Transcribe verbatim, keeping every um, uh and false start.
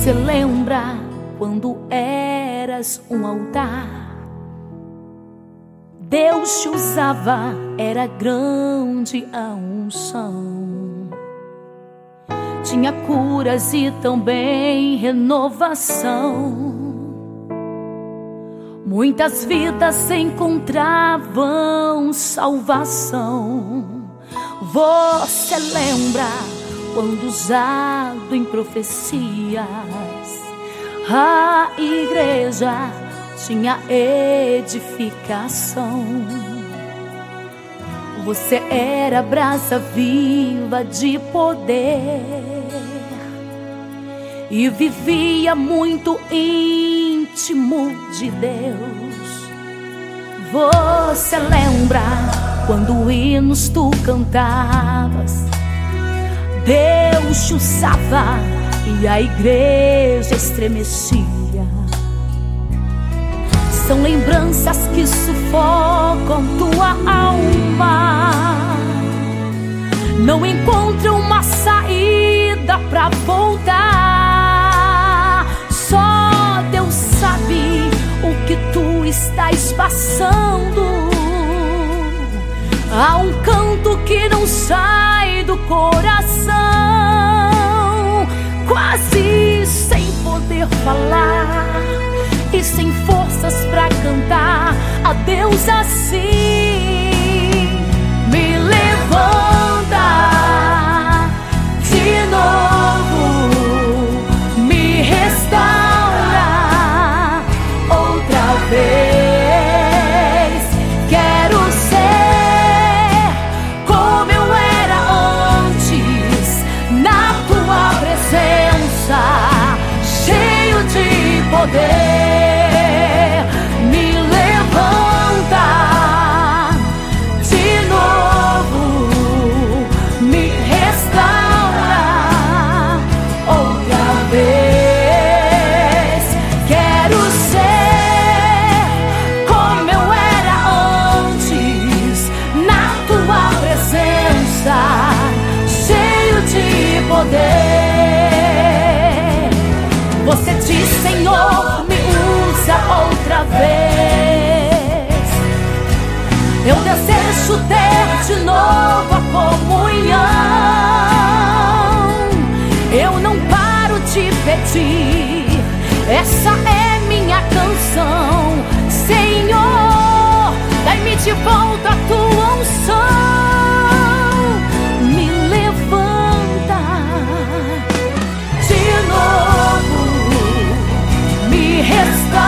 Você lembra quando eras um altar? Deus te usava, era grande a unção. Tinha curas e também renovação. Muitas vidas encontravam salvação. Você lembra quando usado em profecias, a igreja tinha edificação. Você era brasa viva de poder e vivia muito íntimo de Deus. Você lembra quando hinos tu cantavas? Deus te usava e a igreja estremecia. São lembranças que sufocam tua alma. Não encontram uma saída pra voltar. Só Deus sabe o que tu estás passando. Há um canto que não sai do coração, quase sem poder falar e sem forças pra cantar a Deus assim. Me levanta de novo, me restaura outra vez. Quero ser como eu era antes, na tua presença, cheio de poder. Você diz, Senhor, me usa outra vez. Eu desejo ter de novo a comunhão. Eu não paro de pedir, essa é minha canção. Senhor, dai-me de volta a tua unção. Resta